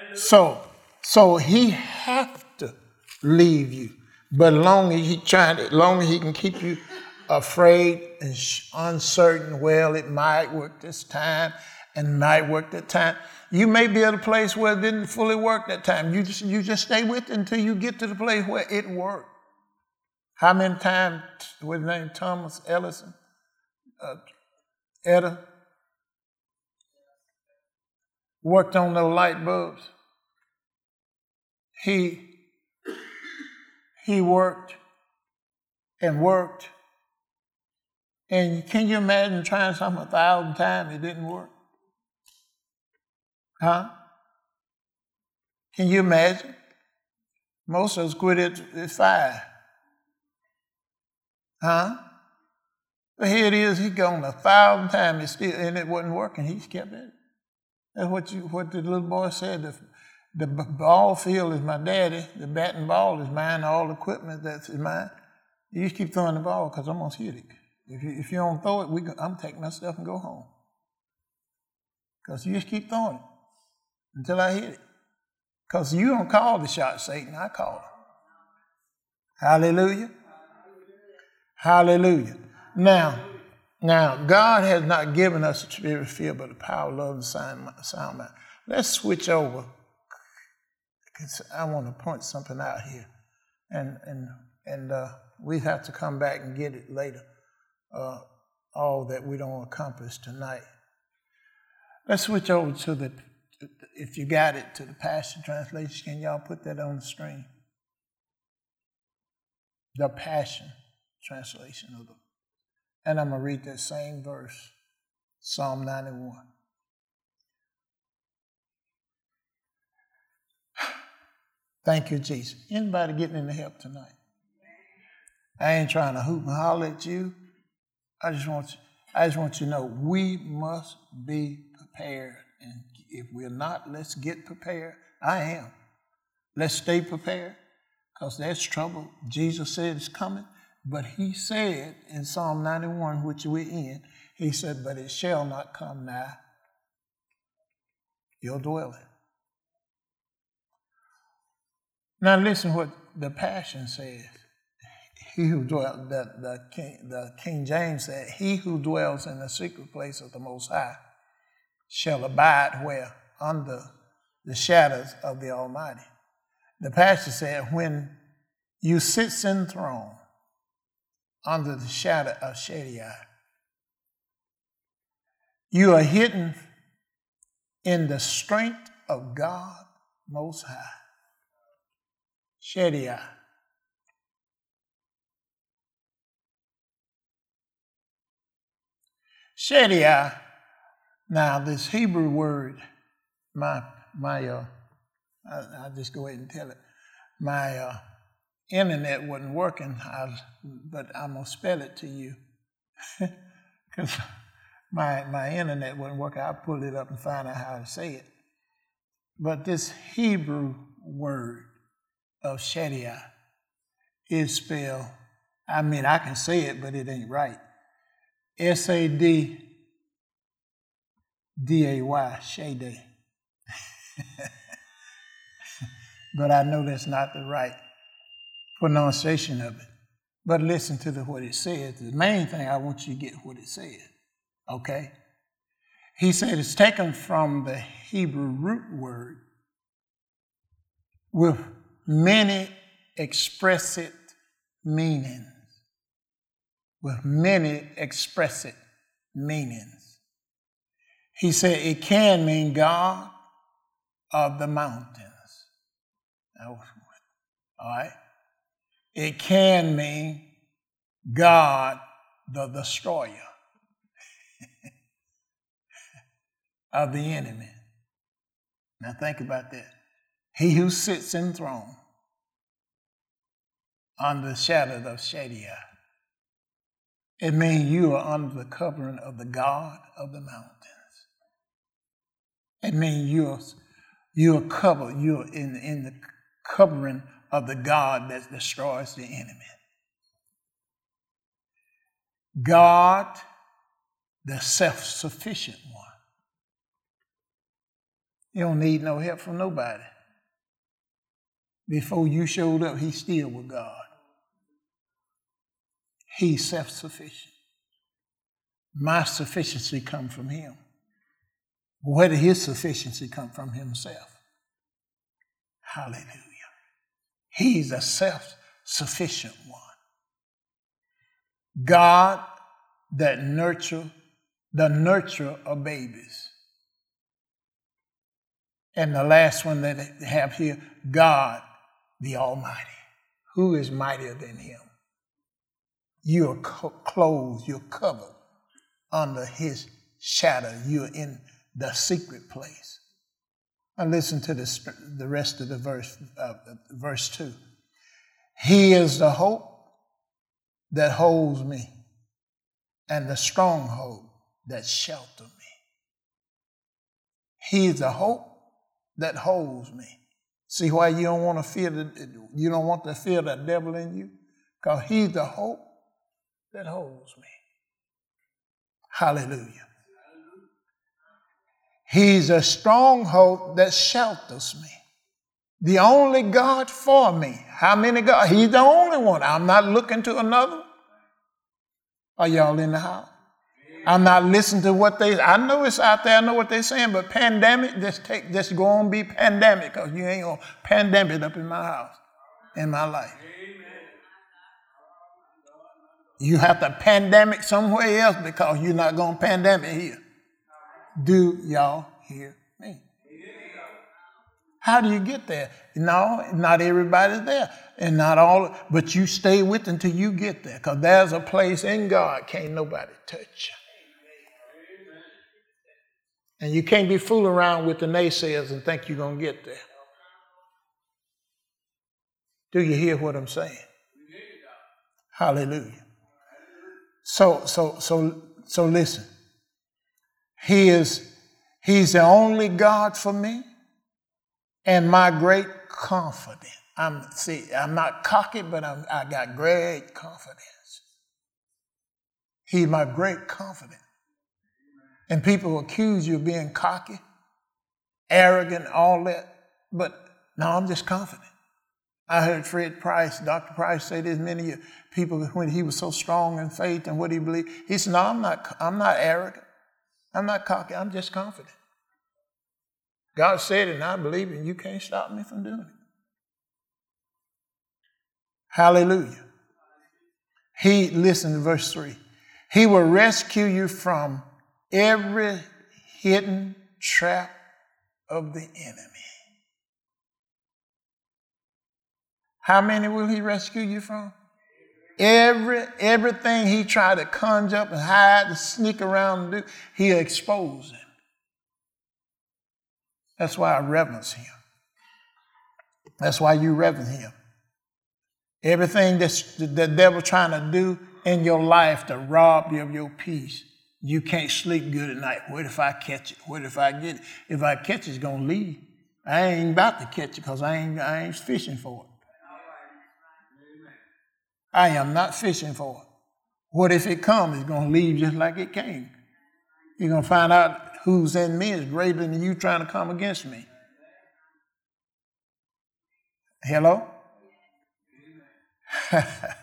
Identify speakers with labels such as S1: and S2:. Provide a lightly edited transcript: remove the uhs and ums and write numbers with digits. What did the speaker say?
S1: So he have to leave you. But long as he can keep you afraid and uncertain, well, it might work this time and might work that time. You may be at a place where it didn't fully work that time. You just stay with it until you get to the place where it worked. How many times, what's his name, Thomas Edison, Edda, worked on those light bulbs? He worked and worked. And can you imagine trying something 1,000 times, it didn't work? Huh? Can you imagine? Most of us quit at 5. Huh? But here it is, he gone 1,000 times and it wasn't working. He kept it. That's what the little boy said. The ball field is my daddy, the bat and ball is mine, all the equipment that's mine. You just keep throwing the ball because I'm going to hit it. If you don't throw it, I'm taking my stuff and go home. Because you just keep throwing it until I hit it. Because you don't call the shot, Satan, I call it. Hallelujah. Hallelujah. Now, God has not given us a spirit of fear, but a power, love, and sound mind. Let's switch over, because I want to point something out here, and we have to come back and get it later. All that we don't accomplish tonight. Let's switch over to if you got it, to the Passion Translation. Can y'all put that on the screen? The Passion Translation of and I'm going to read that same verse, Psalm 91. Thank you, Jesus. Anybody getting any help tonight? I ain't trying to hoop and holler at you. I just want you to know we must be prepared. And if we're not, let's get prepared. I am. Let's stay prepared, because there's trouble. Jesus said it's coming. But he said in Psalm 91, which we're in, he said, but it shall not come nigh your dwelling. Now listen what the Passion says. He who dwells, the King James said, he who dwells in the secret place of the Most High shall abide where? Under the shadows of the Almighty. The Passion said, when you sit enthroned under the shadow of Shaddai, you are hidden in the strength of God Most High. Shaddai. Shaddai. Now, this Hebrew word, I'll just go ahead and tell it. My internet wasn't working, but I'm going to spell it to you. Because my internet wasn't working. I'll pull it up and find out how to say it. But this Hebrew word of Shaddai is spelled, I can say it, but it ain't right. Sadday, Shaddai. But I know that's not the right pronunciation of it. But listen to what it says. The main thing, I want you to get what it says. Okay? He said it's taken from the Hebrew root word with many expressive meanings. With many expressive meanings. He said it can mean God of the mountains. All right? It can mean God the destroyer of the enemy. Now think about that. He who sits enthroned under the shadow of Shaddai. It means you are under the covering of the God of the mountains. It means you're covered. You're in the covering of the God that destroys the enemy. God, the self-sufficient one. He don't need no help from nobody. Before you showed up, he still was God. He's self-sufficient. My sufficiency comes from him. Where did his sufficiency come from? Himself. Hallelujah. He's a self-sufficient one. God that the nurturer of babies. And the last one that they have here, God the Almighty. Who is mightier than him? You are clothed, you're covered under his shadow. You're in the secret place. Now listen to the rest of the verse 2. He is the hope that holds me and the stronghold that shelters me. He is the hope that holds me. See why you don't want to feel you don't want to feel the devil in you? Because he's the hope that holds me. Hallelujah. He's a stronghold that shelters me. The only God for me. How many God? He's the only one. I'm not looking to another. Are y'all in the house? I'm not listening to what I know it's out there, I know what they're saying, but pandemic, just go on be pandemic, because you ain't going to pandemic up in my house, in my life. You have to pandemic somewhere else because you're not going to pandemic here. Do y'all hear me? How do you get there? No, not everybody's there. And not all, but you stay with until you get there. Because there's a place in God can't nobody touch you. And you can't be fooling around with the naysayers and think you're going to get there. Do you hear what I'm saying? Hallelujah. So listen. He's the only God for me and my great confidence. I'm not cocky, but I got great confidence. He's my great confidence. And people accuse you of being cocky, arrogant, all that. But no, I'm just confident. I heard Fred Price, Dr. Price, say this many people when he was so strong in faith and what he believed. He said, no, I'm not arrogant. I'm not cocky. I'm just confident. God said it and I believe it, and you can't stop me from doing it. Hallelujah. Listen to verse 3. He will rescue you from every hidden trap of the enemy. How many will he rescue you from? Everything he tried to conjure up and hide, to sneak around and do, he'll expose him. That's why I reverence him. That's why you reverence him. Everything that the devil trying to do in your life to rob you of your peace, you can't sleep good at night. What if I catch it? What if I get it? If I catch it, it's going to leave. I ain't about to catch it because I ain't fishing for it. I am not fishing for it. What if it comes? It's going to leave just like it came. You're going to find out who's in me is greater than you trying to come against me. Hello?